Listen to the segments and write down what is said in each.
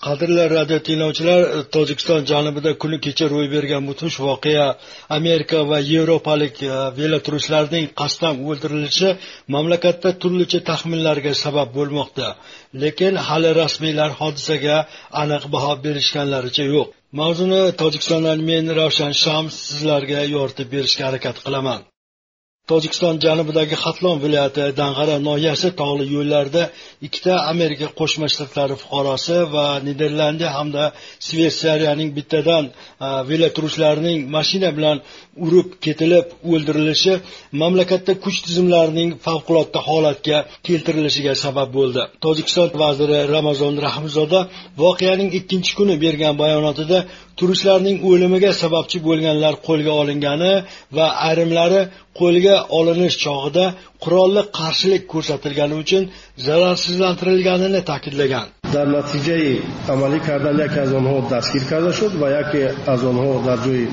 Qadrli radio tinglovchilar, Tojikiston janubida kuni kecha ro'y bergan mudhish voqea Amerika va yevropalik veloturistlarning qasddan o'ldirilishi mamlakatda turlicha taxminlarga sabab bo'lmoqda. Lekin hali rasmiylar hodisaga aniq baho berishganlaricha yo'q. Mavzuni Tojikistondan men Ravshan Shams sizlarga yoritib berishga harakat qilaman. Tojikiston janubidagi Xatlon viloyati Dang'ara noyasi tog'li yo'llarida ikkita Amerika Qo'shma Shtatlari fuqarosi va Niderlandiya hamda Shveysariyaning bittadan veloturistlarning mashina bilan urib ketilib o'ldirilishi mamlakatda kuch tizimlarining favqulodda holatga keltirilishiga sabab bo'ldi. Tojikiston vaziri Ramazon Rahimzoda voqeaning ikkinchi kuni bergan bayonotida turistlarning o'limiga sababchi bo'lganlar qo'lga olingani va ayrimlari qo'lga olinish chog'ida qurolli qarshilik ko'rsatilgani uchun zararsizlantirilganini ta'kidlagan. در نتیجه عملی کردن یکی از آنها دستگیر کرده شد و یکی از آنها در جای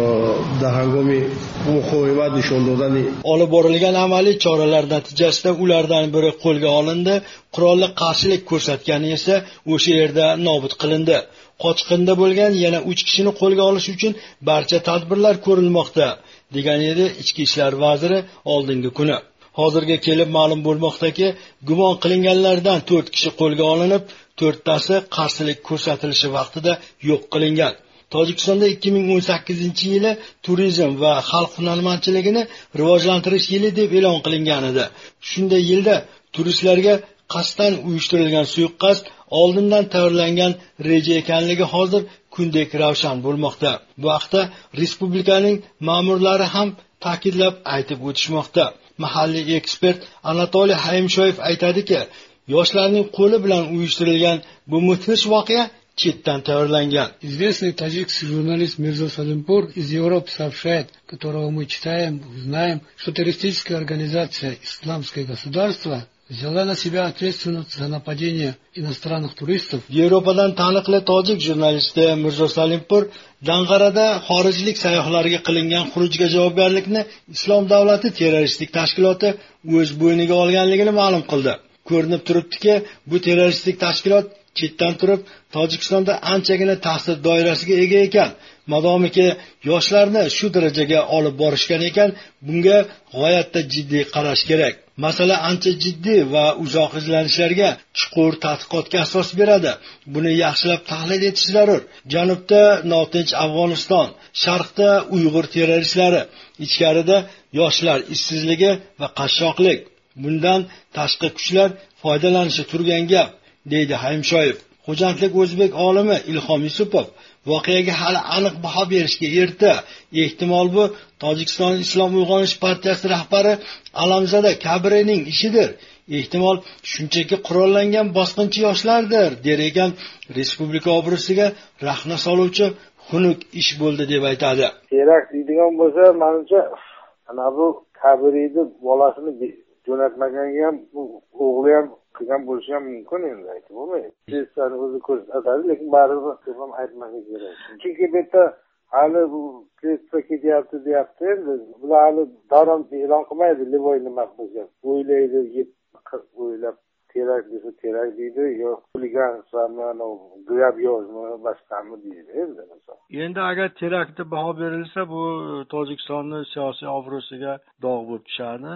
در هنگام مقاومت نشان دادن olib borilgan amaliy choralar natijasida ulardan biri qo'lga olindi, qurolli qarshilik ko'rsatgani esa o'sha yerda nobud qilindi. Qochqinda bo'lgan yana 3 kishini qo'lga olish uchun barcha tadbirlar ko'rilmoqda, degan edi Ichki ishlar vaziri oldingi kuni. Hozirga kelib ma'lum bo'lmoqdaki, gumon qilinganlardan 4 kishi qo'lga olinib, 4tasi qarshilik ko'rsatilishi vaqtida yo'q qilingan. Tojikistonda 2018-yili turizm va xalq hunarmandchiligini rivojlantirish yili deb e'lon qilingan edi. Shunday yilda turistlarga qasddan uyushtirilgan suiqasd oldindan tayyorlangan reja ekanligi hozir kundek ravshan bo'lmoqda. Bu haqda respublikaning ma'murlari ham ta'kidlab aytib o'tishmoqda. Mahalliy ekspert Anatoliy Haymshoyev aytadiki, yoshlarning qo'li bilan uyushtirilgan bu mudhish voqea chetdan tayyorlangan. Известный таджикский журналист Мирзо Салимпур из Европы сообщает, которого мы читаем, знаем, что террористическая организация «Исламское государство» взяла на себя ответственность за нападение иностранных туристов. Yevropadan taniqli tojik jurnalisti Mirzo Salimpur Dang'arada xorijlik sayyohlarga qilingan xurujga javobgarlikni Islom davlati terroristik tashkiloti o'z bo'yniga olganligini ma'lum qildi. Ko'rinib turibdiki, bu terroristik tashkilot chetdan turib Tojikistonda anchagina ta'sir doirasiga ega ekan. Madomiki yoshlarni shu darajaga olib borishgan ekan, bunga g'oyatda jiddiy qarash kerak. Masala ancha jiddiy va uzoq izlanishlarga, chuqur tadqiqotga asos beradi. Buni yaxshilab tahlil etish zarur. Janubda notinch Afg'oniston, sharqda Uyg'ur terroristlari, ichkarida yoshlar ishsizligi va qashshoqlik. Bundan tashqi kuchlar foydalanishi turgan gap, deydi Haymshoyev. Xo'jandlik o'zbek olimi Ilhom Yusupov voqeaga hali aniq baho berishga erta. Ehtimol bu Tojikiston Islom uyg'onish partiyasi rahbari Alamzada Kabrining ishidir. Ehtimol shunchaki qurollangan bosqinchi yoshlardir, der ekan respublika obro'siga rahna soluvchi xunuk ish bo'ldi deb aytadi. Kerak deydigan bo'lsa, menimcha ana bu Kabriyni bolasini jo'natmaganga ham bu o'g'li ham qilgan bo'lishi ham mumkin endi, aytib bo'lmaydi. Sesani o'zi ko'rsatadi, lekin baribir ham aytmaslik kerak. Chunki bu yerda hali bu kretsa ketyapti deyapti, endi bular hali davron e'lon qilmaydi, Livoy nima qilgan. O'ylaydi, o'ylab kerak desa kerak deydi, yo xuligan samani grabyozmi, boshqami deydi endi misol. Endi agar teraktga baho berilsa, bu Tojikistonning siyosiy obro'siga dog' bo'lib tushadi.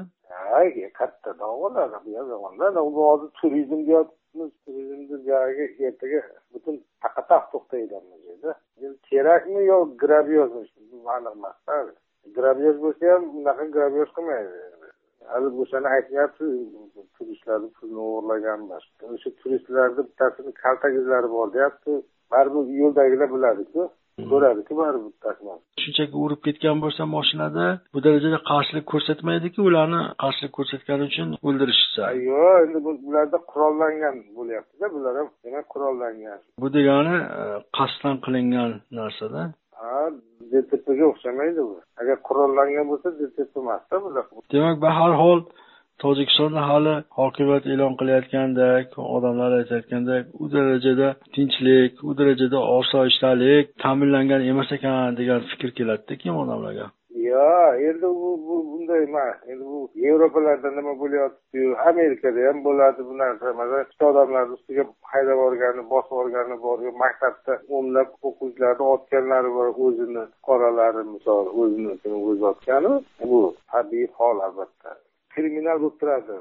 Katta dog' bo'ladi bu zamonda. Bu hozir turizm deyapmiz, turizmni joyiga ertaga butun taqataq to'xtaydigan edi. Kerakmi yo grabyozmi, bu ma'lum emas. Grabyoz bo'lsa ham unaqa grabyoz qilmaydi. Hali o'shani aytyapti, turistlarni pulni o'g'irlaganmiz. O'sha turistlarning bittasini kaltak izlari bor deyapti. Baribir yo'ldagilar biladi-ku. Ko'radi-ku baribir bittasini. Shunchaki urib ketgan bo'lsa mashinada bu darajada qarshilik ko'rsatmaydi-ku, ularni qarshilik ko'rsatgani uchun o'ldirishsa. Yo'q, endi bularda qurollangan bo'lyapti-da, bular ham demak qurollangan. Bu degani qasddan qilingan narsa-da. DTPga o'xshamaydi bu. Agar qurollangan bo'lsa, DTP emas-da bular. Demak, bu har hol Tojikistonda hali hokimiyat e'lon qilayotgandek, odamlar aytayotgandek, u darajada tinchlik, u darajada osoyishtalik ta'minlangan emas ekan degan fikr keladi-ki odamlarga. endi bu bunday emas. Endi bu Yevropalarda nima bo'layotdi-yu, Amerikada ham bo'ladi bu narsa. Masalan, ikkita odamlarni ustiga haydab borgani, bosib borgani borgan, maktabda o'nlab o'quvchilarni otganlari bor, o'zini qoralari misol, o'zini o'zi otgani. Bu tabiiy hol albatta. Kriminal bo'lib turadi.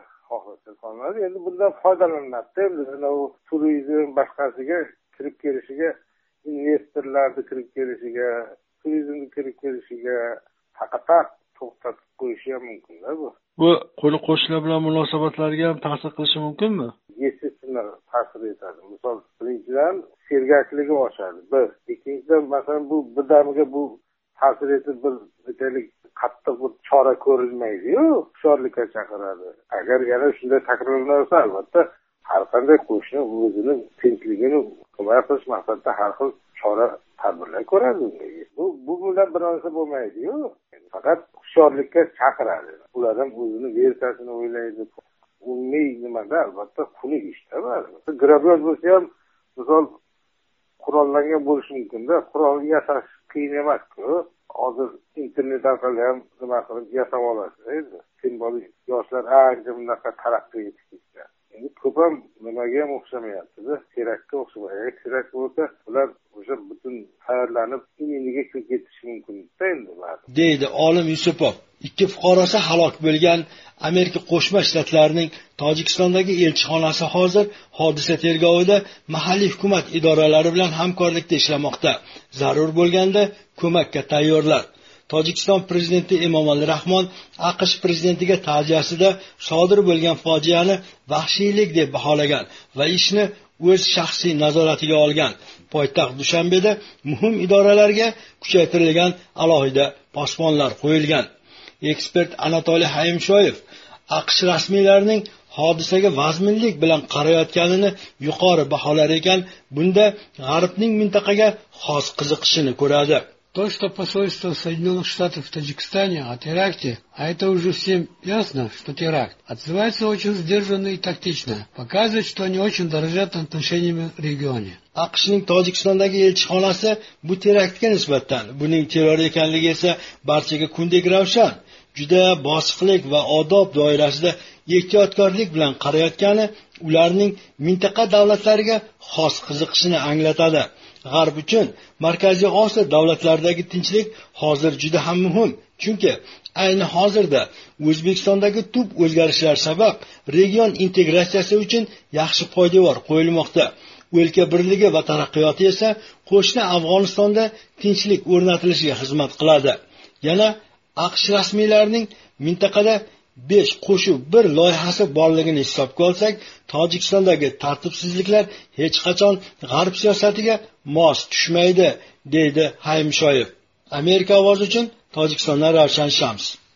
Endi bundan foydalanadi. Endi turizm boshqasiga kirib kelishiga, investorlarni kirib kelishiga, turizmni kirib kelishiga faqat to'xtatib qo'yishi ham mumkin-da bu. Bu qo'ni qo'shnilar bilan munosabatlarga ham ta'sir qilishi mumkinmi? Естественно, ta'sir etadi. Misol, birinchidan sergakligi oshadi. Bir, ikkinchidan masalan bu birdaniga bu ta'sir etib bir qattiq bir chora ko'rilmaydi-yu, hushyorlikka chaqiradi. Agar yana shunday takrorlansa, albatta har qanday qo'shni o'zining tinchligini himoya qilish maqsadida har xil chora tadbirlar ko'radi. Bu bilan bir narsa bo'lmaydi-yu. Faqat hushyorlikka chaqiradi. Ular ham o'zini versiyasini o'ylaydi. Umumiy nimada albatta xunuk ishda bor. Grabyoz bo'lsa ham misol qurollangan bo'lishi mumkin-da. Qurol yasash qiyin emas-ku. Hozir internet orqali ham nima qilib yasab olasiz. Simbolik yoshlar ancha bunaqa taraqqiy etishgan. Endi ko'p ham nimaga ham o'xshamayapti-da. Kerakka o'xshamaydi. Kerak bo'lsa, ular o'sha butun tayyorlanib, iniga ketishi mumkin-da endi. Deydi olim Yusupov. Ikki fuqarosi halok bo'lgan Amerika Qo'shma Shtatlarining Tojikistondagi elchixonasi hozir hodisa tergovida mahalliy hukumat idoralari bilan hamkorlikda ishlamoqda. Zarur bo'lganda ko'makka tayyorlar. Tojikiston prezidenti Emomali Rahmon AQSh prezidentiga ta'ziyasida sodir bo'lgan fojiani vahshiylik deb baholagan va ishni o'z shaxsiy nazoratiga olgan. Poytaxt Dushanbeda muhim idoralarga kuchaytirilgan alohida posbonlar qo'yilgan. Ekspert Anatoliy Hayimshoyev AQSh rasmiylarining hodisaga vazminlik bilan qarayotganini yuqori baholar ekan, bunda G'arbning mintaqaga xos qiziqishini ko'radi. То, что посольство Соединенных Штатов в Таджикистане о теракте, а это уже всем ясно, что теракт, отзывается очень сдержанно и тактично, показывает, что они очень дорожат отношениями в регионе. AQShning Tojikistondagi elchixonasi bu teraktga nisbatan, buning terror ekanligi esa barchaga kundek ravshan, juda bosiqlik va odob doirasida ehtiyotkorlik bilan qarayotgani ularning mintaqa davlatlariga xos qiziqishini anglatadi. G'arb uchun Markaziy Osiyo davlatlaridagi tinchlik hozir juda ham muhim, chunki ayni hozirda O'zbekistondagi tub o'zgarishlar sabab region integratsiyasi uchun yaxshi poydevor qo'yilmoqda. O'lka birligi va taraqqiyoti esa qo'shni Afg'onistonda tinchlik o'rnatilishiga xizmat qiladi. Yana AQSh rasmiylarining mintaqada 5 qo'shuv 1 loyihasi borligini hisobga olsak, Tojikistondagi tartibsizliklar hech qachon G'arb siyosatiga mos tushmaydi, deydi Hayimshoyev. Amerika ovozi uchun Tojikistondan Ravshan Shams.